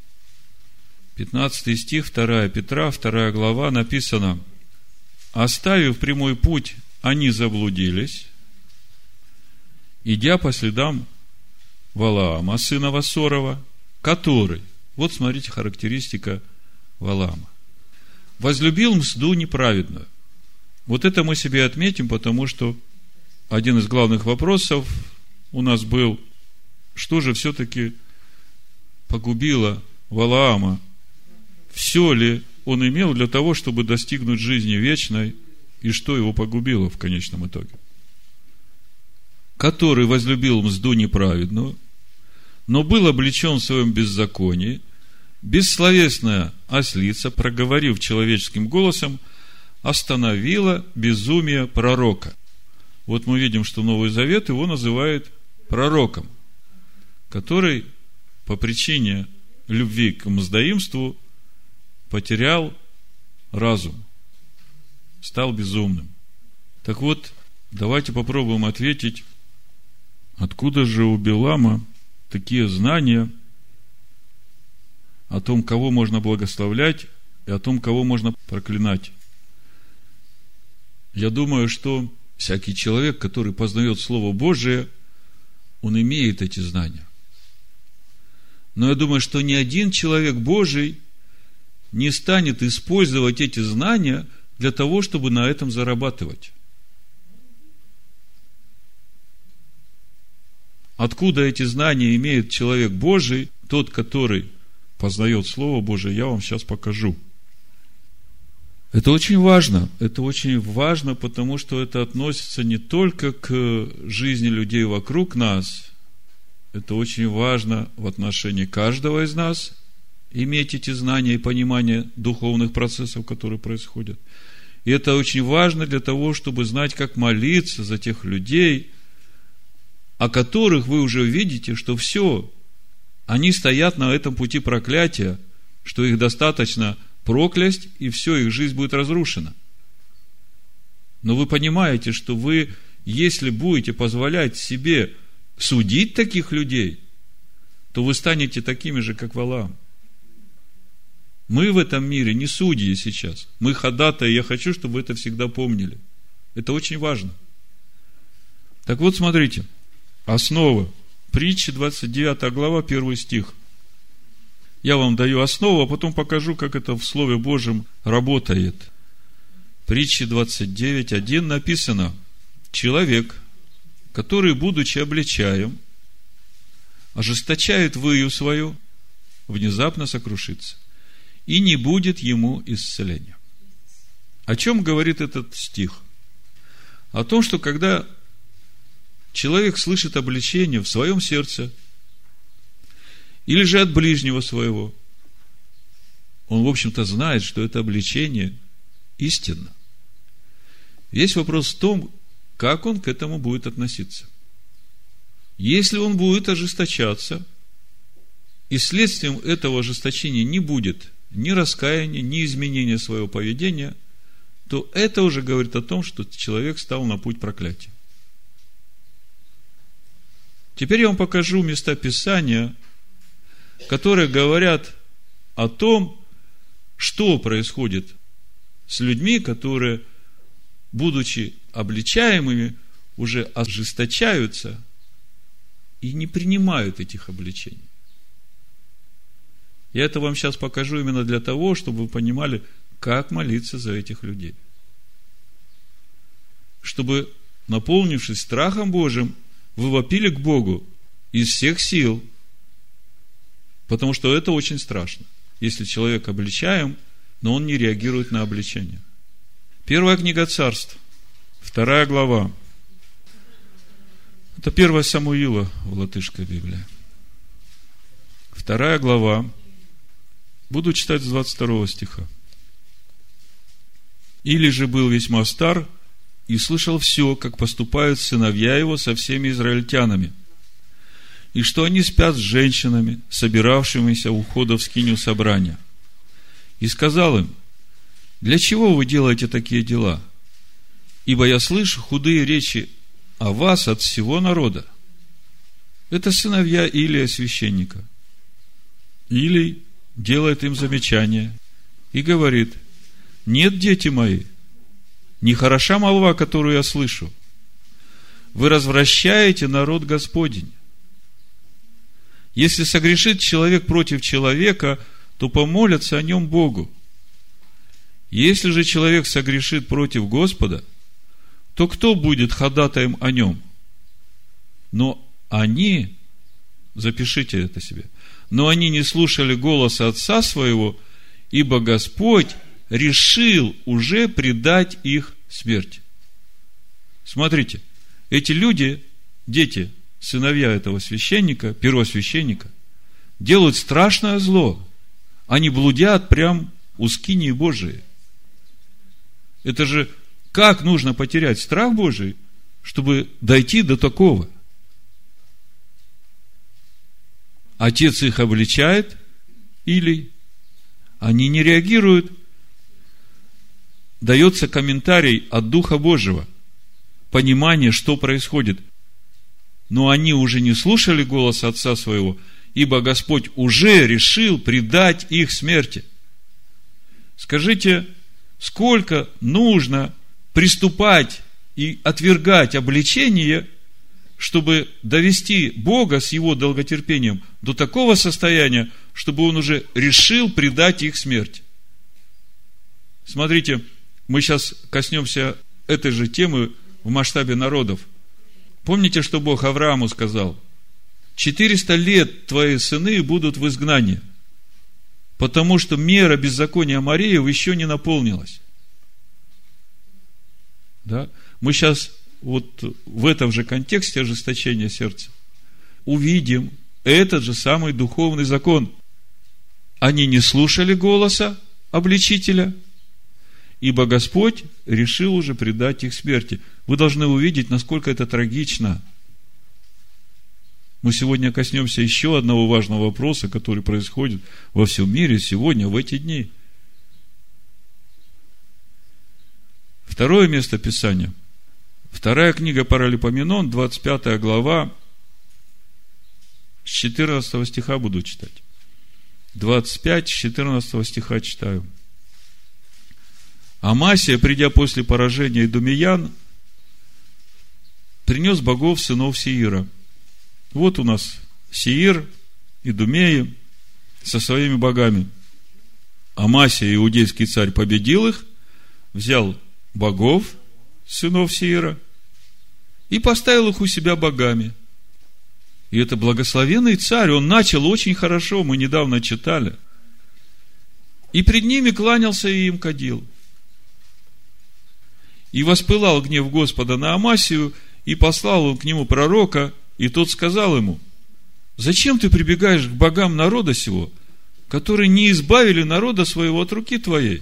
15 стих, 2 Петра, 2 глава, написано: «Оставив прямой путь, они заблудились, идя по следам Валаама, сына Вассорова, который», вот смотрите, характеристика Валаама, «возлюбил мзду неправедную». Вот это мы себе отметим, потому что один из главных вопросов у нас был, что же все-таки погубило Валаама? Все ли он имел для того, чтобы достигнуть жизни вечной, и что его погубило в конечном итоге? «Который возлюбил мзду неправедную, но был облечен в своем беззаконии, бессловесная ослица, проговорив человеческим голосом, остановила безумие пророка». Вот мы видим, что Новый Завет его называет пророком, который по причине любви к мздоимству потерял разум, стал безумным. Так вот, давайте попробуем ответить, откуда же у Билама такие знания о том, кого можно благословлять, и о том, кого можно проклинать. Я думаю, что всякий человек, который познает Слово Божие, он имеет эти знания. Но я думаю, что ни один человек Божий не станет использовать эти знания для того, чтобы на этом зарабатывать. Откуда эти знания имеет человек Божий, тот, который познает Слово Божие, я вам сейчас покажу. Это очень важно. Это очень важно, потому что это относится не только к жизни людей вокруг нас. Это очень важно в отношении каждого из нас, иметь эти знания и понимание духовных процессов, которые происходят. И это очень важно для того, чтобы знать, как молиться за тех людей, о которых вы уже видите, что все, они стоят на этом пути проклятия, что их достаточно проклясть, и все, их жизнь будет разрушена. Но вы понимаете, что вы, если будете позволять себе судить таких людей, то вы станете такими же, как Валаам. Мы в этом мире не судьи сейчас. Мы ходатаи, я хочу, чтобы вы это всегда помнили. Это очень важно. Так вот, смотрите. Основа. Притчи, 29 глава, 1 стих. Я вам даю основу, а потом покажу, как это в Слове Божьем работает. Притчи 29:1 написано: человек, который, будучи обличаем, ожесточает выю свою, внезапно сокрушится, и не будет ему исцеления. О чем говорит этот стих? О том, что когда человек слышит обличение в своем сердце или же от ближнего своего, он, в общем-то, знает, что это обличение истинно. Весь вопрос в том, как он к этому будет относиться. Если он будет ожесточаться, и следствием этого ожесточения не будет ни раскаяния, ни изменения своего поведения, то это уже говорит о том, что человек стал на путь проклятия. Теперь я вам покажу места Писания, которые говорят о том, что происходит с людьми, которые, будучи обличаемыми, уже ожесточаются и не принимают этих обличений. Я это вам сейчас покажу именно для того, чтобы вы понимали, как молиться за этих людей. Чтобы, наполнившись страхом Божьим, вы вопили к Богу из всех сил, потому что это очень страшно, если человек обличаем, но он не реагирует на обличение. Первая книга Царств, 2 глава. Это 1 Самуила в латышской Библии. 2 глава. Буду читать с 22 стиха. «Или же был весьма стар, и слышал все, как поступают сыновья его со всеми израильтянами, и что они спят с женщинами, собиравшимися у входа в скинию собрания. И сказал им: для чего вы делаете такие дела? Ибо я слышу худые речи о вас от всего народа». Это сыновья Илия священника. Илий делает им замечание и говорит: нет, дети мои, не хороша молва, которую я слышу. Вы развращаете народ Господень. Если согрешит человек против человека, то помолятся о нем Богу. Если же человек согрешит против Господа, то кто будет ходатаем о нем? Но они, запишите это себе, но они не слушали голоса отца своего, ибо Господь решил уже предать их смерти. Смотрите, эти люди, дети, сыновья этого священника, первосвященника, делают страшное зло. Они блудят прям у скинии Божией. Это же как нужно потерять страх Божий, чтобы дойти до такого? Отец их обличает, или они не реагируют. Дается комментарий от Духа Божьего, понимание, что происходит. Но они уже не слушали голос отца своего, ибо Господь уже решил предать их смерти. Скажите, сколько нужно приступать и отвергать обличение, чтобы довести Бога с Его долготерпением до такого состояния, чтобы Он уже решил предать их смерти? Смотрите, мы сейчас коснемся этой же темы в масштабе народов. Помните, что Бог Аврааму сказал? 400 лет твои сыны будут в изгнании, потому что мера беззакония Амореев еще не наполнилась. Да? Мы сейчас вот в этом же контексте ожесточения сердца увидим этот же самый духовный закон. Они не слушали голоса обличителя, ибо Господь решил уже предать их смерти. Вы должны увидеть, насколько это трагично. Мы сегодня коснемся еще одного важного вопроса, который происходит во всем мире сегодня, в эти дни. Второе место Писания. Вторая книга Паралипоменон, 25 глава, с 14 стиха буду читать. 25, с 14 стиха читаю. Амасия, придя после поражения идумеян, принес богов сынов Сеира. Вот у нас Сеир, Идумеи со своими богами. Амасия, иудейский царь, победил их, взял богов, сынов Сеира, и поставил их у себя богами. И это благословенный царь, он начал очень хорошо, мы недавно читали. И пред ними кланялся и им кадил. И воспылал гнев Господа на Амасию, И послал он к нему пророка, и тот сказал ему: зачем ты прибегаешь к богам народа сего, которые не избавили народа своего от руки твоей?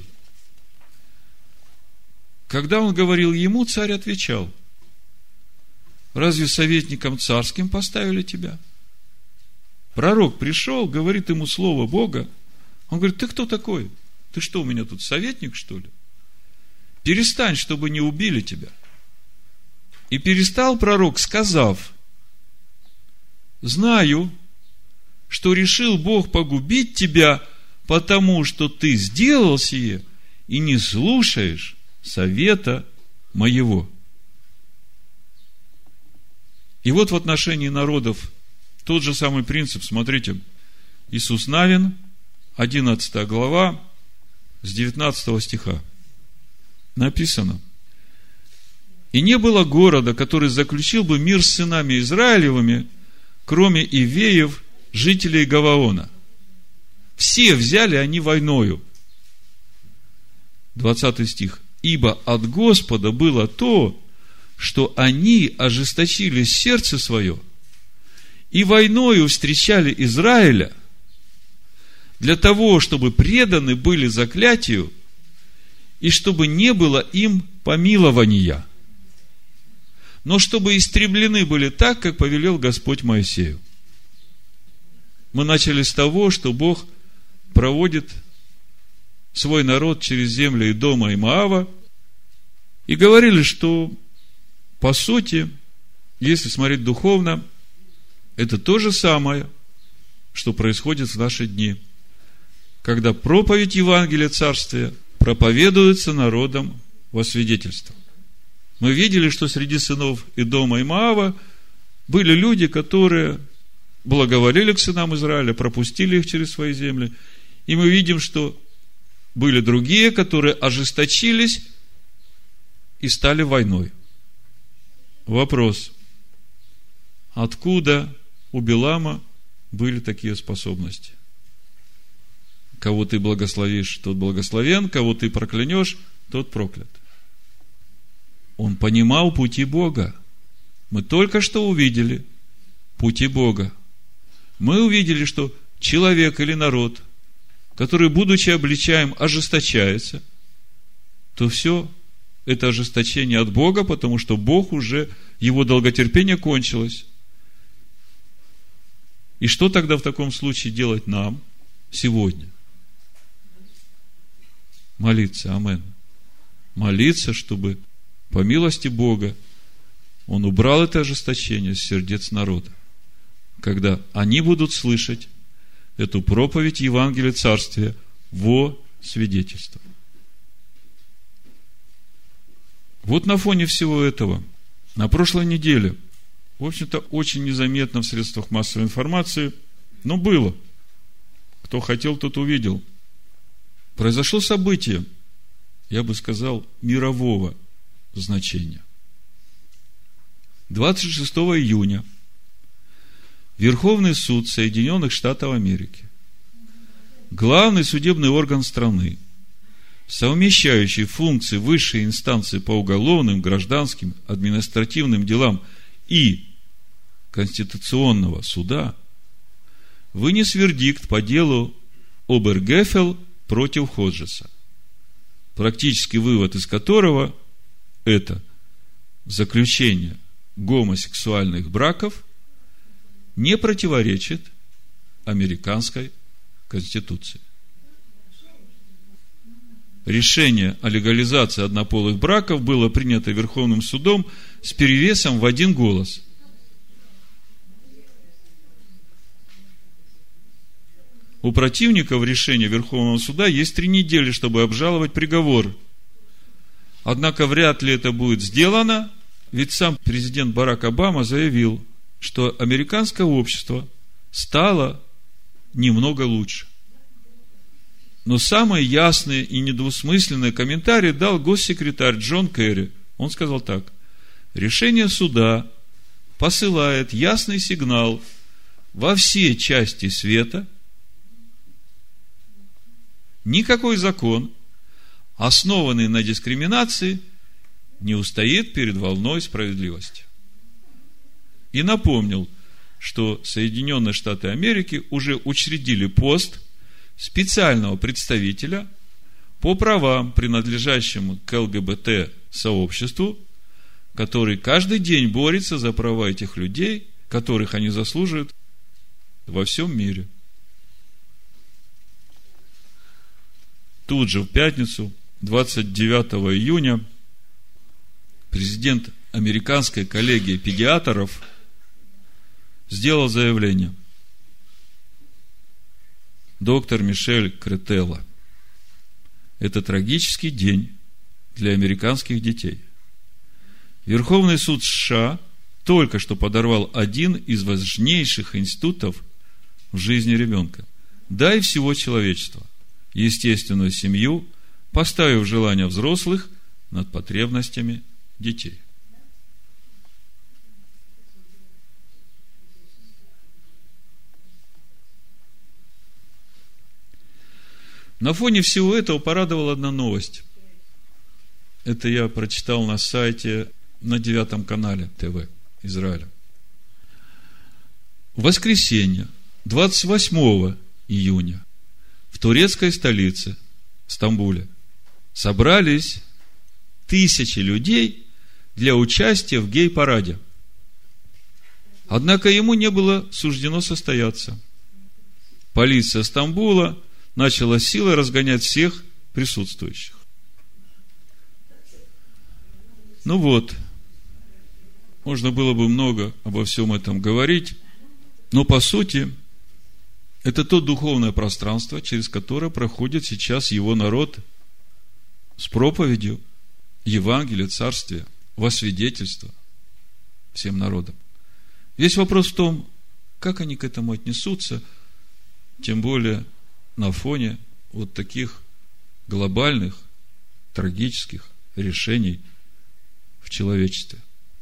Когда он говорил ему, царь отвечал: разве советником царским поставили тебя? Пророк пришел, говорит ему слово Бога. Он говорит: ты кто такой? Ты что, у меня тут советник, что ли? Перестань, чтобы не убили тебя. И перестал пророк, сказав: знаю, что решил Бог погубить тебя, потому что ты сделал сие и не слушаешь совета моего. И вот в отношении народов тот же самый принцип. Смотрите, Иисус Навин, 11 глава, с 19 стиха. Написано: и не было города, который заключил бы мир с сынами Израилевыми, кроме Ивеев, жителей Гаваона. Все взяли они войною. 20 стих. Ибо от Господа было то, что они ожесточили сердце свое и войною встречали Израиля для того, чтобы преданы были заклятию и чтобы не было им помилования, но чтобы истреблены были так, как повелел Господь Моисею. Мы начали с того, что Бог проводит свой народ через земли Идома и Моава, и говорили, что по сути, если смотреть духовно, это то же самое, что происходит в наши дни, когда проповедь Евангелия Царствия проповедуется народом во свидетельство. Мы видели, что среди сынов Идома и Моава были люди, которые благоволили к сынам Израиля, пропустили их через свои земли. И мы видим, что были другие, которые ожесточились и стали войной. Вопрос: откуда у Билама были такие способности? Кого ты благословишь, тот благословен, кого ты проклянешь, тот проклят. Он понимал пути Бога. Мы только что увидели пути Бога. Мы увидели, что человек или народ, который, будучи обличаем, ожесточается, то все это ожесточение от Бога, потому что Бог уже, его долготерпение кончилось. И что тогда в таком случае делать нам сегодня? Молиться, амен. Молиться, чтобы по милости Бога Он убрал это ожесточение с сердец народа, когда они будут слышать эту проповедь Евангелия Царствия во свидетельство. Вот на фоне всего этого, на прошлой неделе, в общем-то, очень незаметно в средствах массовой информации, но было. Кто хотел, тот увидел. Произошло событие, я бы сказал, мирового значения. 26 июня Верховный суд Соединенных Штатов Америки, главный судебный орган страны, совмещающий функции высшей инстанции по уголовным, гражданским, административным делам и Конституционного суда, вынес вердикт по делу Обергефелл против Ходжеса, практический вывод из которого это заключение гомосексуальных браков не противоречит американской Конституции. Решение о легализации однополых браков было принято Верховным судом с перевесом в 1 голос. У противников решения Верховного суда есть 3 недели, чтобы обжаловать приговор. Однако вряд ли это будет сделано, ведь сам президент Барак Обама заявил, что американское общество стало немного лучше. Но самые ясные и недвусмысленные комментарии дал госсекретарь Джон Керри. Он сказал так: решение суда посылает ясный сигнал во все части света: никакой закон, основанный на дискриминации, не устоит перед волной справедливости. и напомнил, что Соединенные Штаты Америки уже учредили пост специального представителя по правам, принадлежащему к ЛГБТ-сообществу, который каждый день борется за права этих людей, которых они заслуживают во всем мире. Тут же в пятницу, 29 июня, президент Американской коллегии педиатров сделал заявление. Доктор Мишель Кретелло. Это трагический день для американских детей. Верховный суд США только что подорвал один из важнейших институтов в жизни ребенка, да и всего человечества, естественную семью, поставив желания взрослых над потребностями детей. На фоне всего этого порадовала одна новость. Это я прочитал на сайте, на 9 канале ТВ Израиля. В воскресенье, 28 июня, в турецкой столице, Стамбуле, собрались тысячи людей для участия в гей-параде. Однако ему не было суждено состояться. Полиция Стамбула начала силой разгонять всех присутствующих. Ну вот, можно было бы много обо всем этом говорить, но по сути, это то духовное пространство, через которое проходит сейчас его народ с проповедью Евангелия, Царствия, во свидетельство всем народам. Весь вопрос в том, как они к этому отнесутся, тем более на фоне вот таких глобальных, трагических решений в человечестве.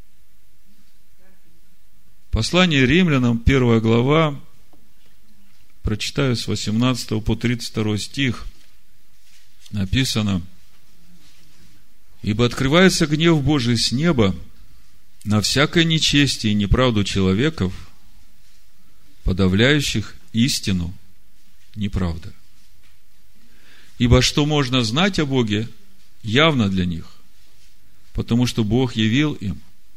Послание римлянам, 1 глава, прочитаю с 18 по 32 стих, написано: «Ибо открывается гнев Божий с неба на всякое нечестие и неправду человеков, подавляющих истину неправда. Ибо что можно знать о Боге, явно для них, потому что Бог явил им.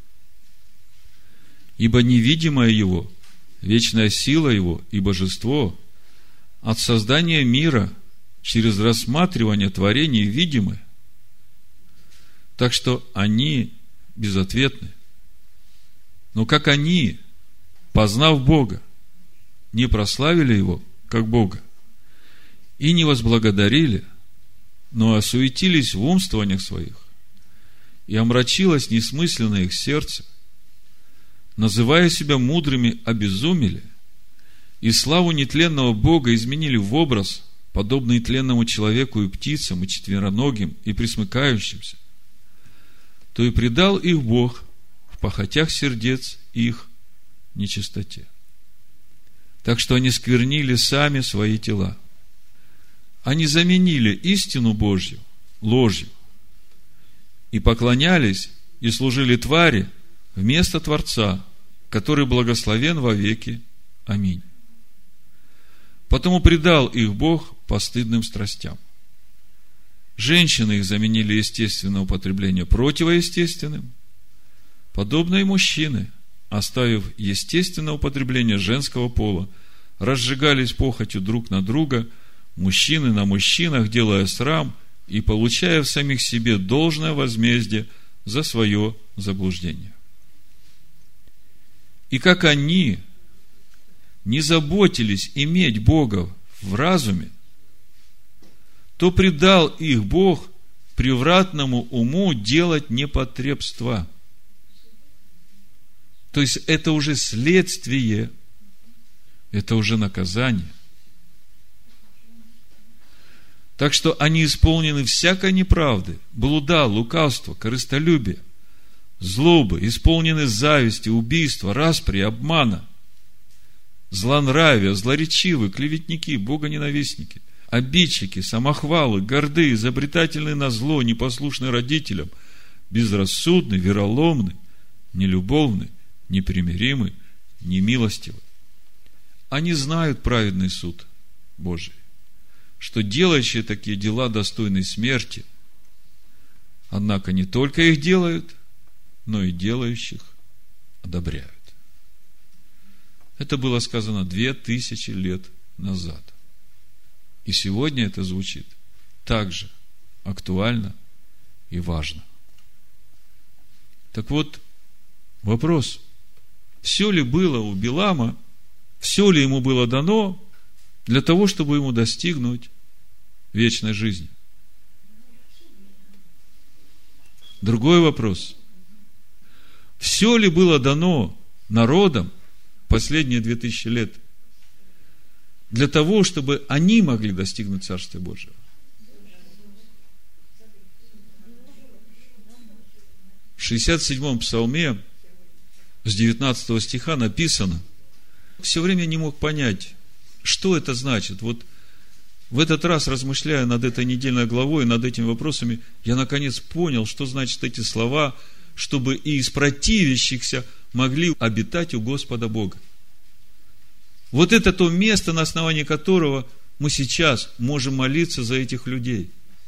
Ибо невидимое Его, вечная сила Его и божество от создания мира через рассматривание творений видимы, так что они безответны. Но как они, познав Бога, не прославили Его как Бога и не возблагодарили, но осуетились в умствованиях своих, и омрачилось несмысленно их сердце, называя себя мудрыми, обезумели, и славу нетленного Бога изменили в образ, подобный тленному человеку и птицам, и четвероногим, и пресмыкающимся, то и предал их Бог в похотях сердец их нечистоте. Так что они сквернили сами свои тела. Они заменили истину Божью ложью и поклонялись и служили твари вместо Творца, который благословен во веки. Аминь. Потому предал их Бог постыдным страстям. Женщины их заменили естественное употребление противоестественным, подобно и мужчины, оставив естественное употребление женского пола, разжигались похотью друг на друга, мужчины на мужчинах, делая срам и получая в самих себе должное возмездие за свое заблуждение. И как они не заботились иметь Бога в разуме, то предал их Бог превратному уму делать непотребства. То есть это уже следствие, это уже наказание. Так что они исполнены всякой неправды, блуда, лукавства, корыстолюбия, злобы, исполнены зависти, убийства, распри, обмана, злонравия, злоречивы, клеветники, богоненавистники, обидчики, самохвалы, горды, изобретательны на зло, непослушны родителям, безрассудны, вероломны, нелюбовны, непримиримы, немилостивы. Они знают праведный суд Божий, что делающие такие дела достойны смерти, однако не только их делают, но и делающих одобряют. Это было сказано 2000 лет назад. И сегодня это звучит так же актуально и важно. Так вот, вопрос: все ли было у Билама, все ли ему было дано для того, чтобы ему достигнуть вечной жизни? Другой вопрос: все ли было дано народам последние 2000 лет для того, чтобы они могли достигнуть Царствия Божьего? В 67-м псалме с 19 стиха написано, все время не мог понять, что это значит. Вот в этот раз, размышляя над этой недельной главой, над этими вопросами, я наконец понял, что значат эти слова, чтобы и из противящихся могли обитать у Господа Бога. Вот это то место, на основании которого мы сейчас можем молиться за этих людей.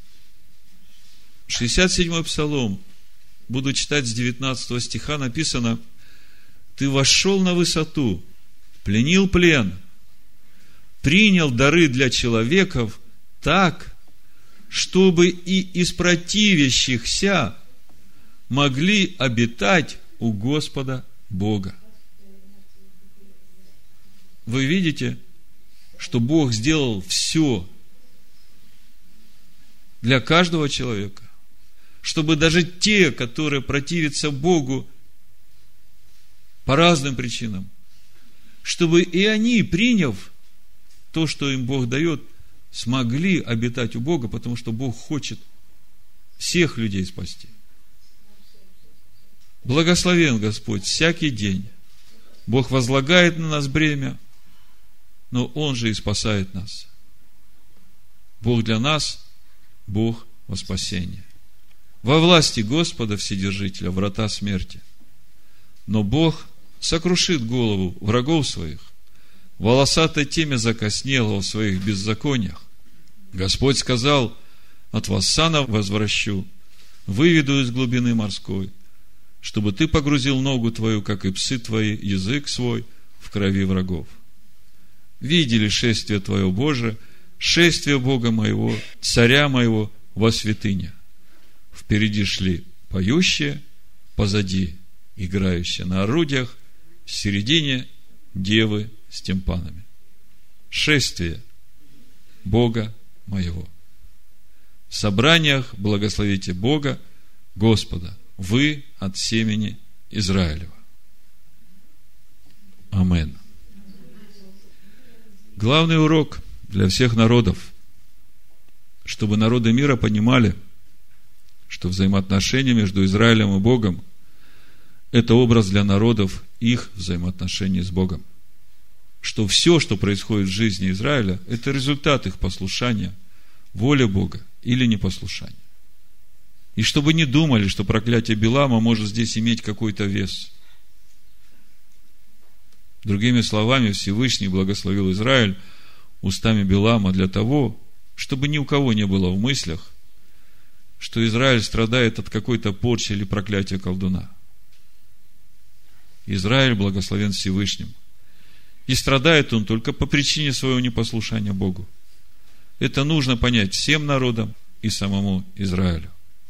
67-й псалом, буду читать с 19 стиха, написано: «Ты вошел на высоту, пленил плен, принял дары для человеков так, чтобы и из противящихся могли обитать у Господа Бога». Вы видите, что Бог сделал все для каждого человека, чтобы даже те, которые противятся Богу по разным причинам, чтобы и они, приняв то, что им Бог дает, смогли обитать у Бога, потому что Бог хочет всех людей спасти. Благословен Господь всякий день. Бог возлагает на нас бремя, но Он же и спасает нас. Бог для нас, Бог во спасение. Во власти Господа Вседержителя врата смерти. Но Бог сокрушит голову врагов своих, волосатой теме закоснелого в своих беззакониях. Господь сказал: от воссана возвращу, выведу из глубины морской, чтобы ты погрузил ногу твою, как и псы твои, язык свой в крови врагов. Видели шествие твое, Боже, шествие Бога моего, царя моего во святыне. Впереди шли поющие, позади играющие на орудиях, в середине девы с тимпанами. Шествие Бога моего. В собраниях благословите Бога, Господа, вы от семени Израилева. Амин. Главный урок для всех народов, чтобы народы мира понимали, что взаимоотношения между Израилем и Богом – это образ для народов их взаимоотношений с Богом. Что все, что происходит в жизни Израиля, это результат их послушания воле Бога или непослушания. И чтобы не думали, что проклятие Билама может здесь иметь какой-то вес. Другими словами, Всевышний благословил Израиль устами Билама для того, чтобы ни у кого не было в мыслях, что Израиль страдает от какой-то порчи или проклятия колдуна. Израиль благословен Всевышним. И страдает он только по причине своего непослушания Богу. Это нужно понять всем народам и самому Израилю.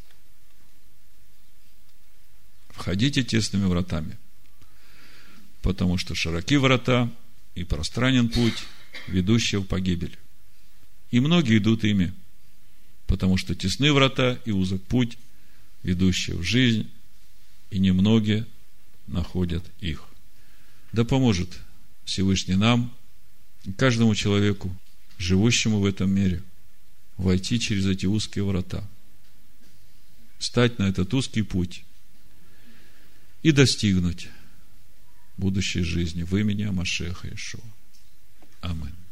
Входите тесными вратами, потому что широки врата и пространен путь, ведущий в погибель. И многие идут ими, потому что тесны врата и узок путь, ведущий в жизнь, и немногие находят их. Да поможет Всевышний нам, каждому человеку, живущему в этом мире, войти через эти узкие врата, встать на этот узкий путь и достигнуть будущей жизни в имени Машеха Иешуа. Аминь.